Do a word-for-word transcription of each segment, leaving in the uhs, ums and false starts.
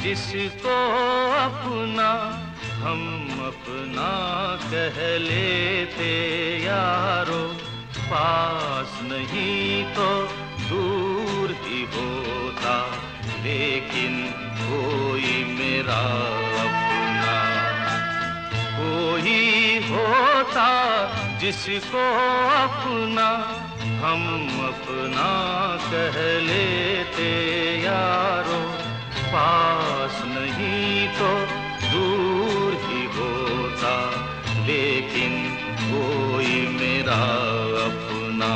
जिसको अपना हम अपना कह लेते यारो, पास नहीं तो दूर ही होता, लेकिन कोई मेरा अपना कोई होता, जिसको अपना हम अपना कह लेते यारो, पास नहीं तो दूर ही होता, लेकिन कोई मेरा अपना।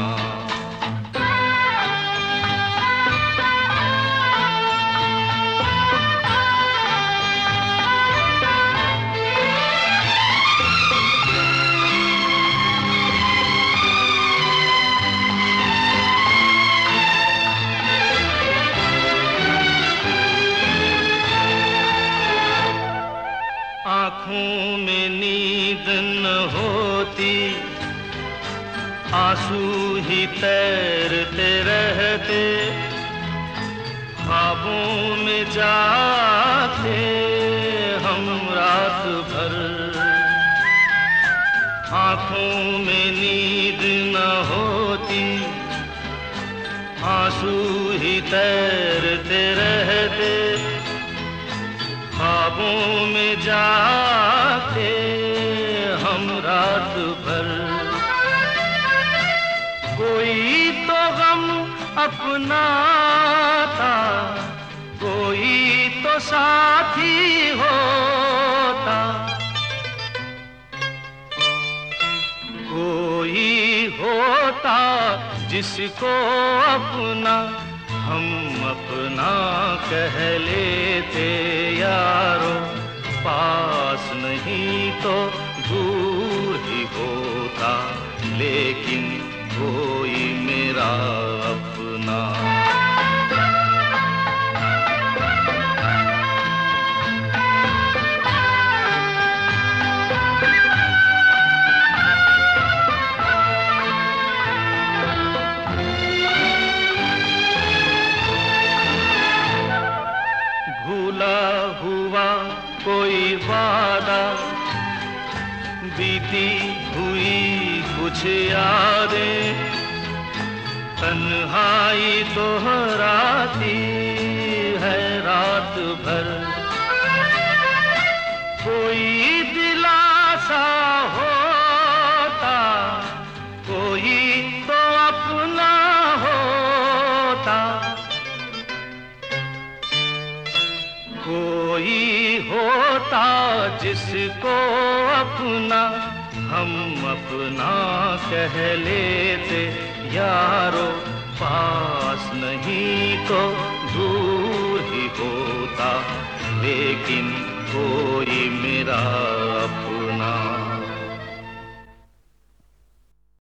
आँखों में नींद न होती, आंसू ही तैरते रहते, ख्वाबों में जाते हम रात भर। आँखों में नींद न होती, आंसू ही तैरते रहते, ख्वाबों में जाते हम रात भर। कोई तो गम अपना था, कोई तो साथी होता, कोई होता जिसको अपना हम अपना कह लेते यारो, पास नहीं तो दूर ही होता, लेकिन कोई मेरा अपना। भूला हुआ कोई वादा, बीती हुई कुछ यादें, तन्हाई दोहराती है रात भर। कोई दिलासा होता, कोई तो अपना होता, कोई होता जिसको अपना हम अपना कह लेते यारो, पास नहीं तो दूर ही होता, लेकिन कोई मेरा अपना।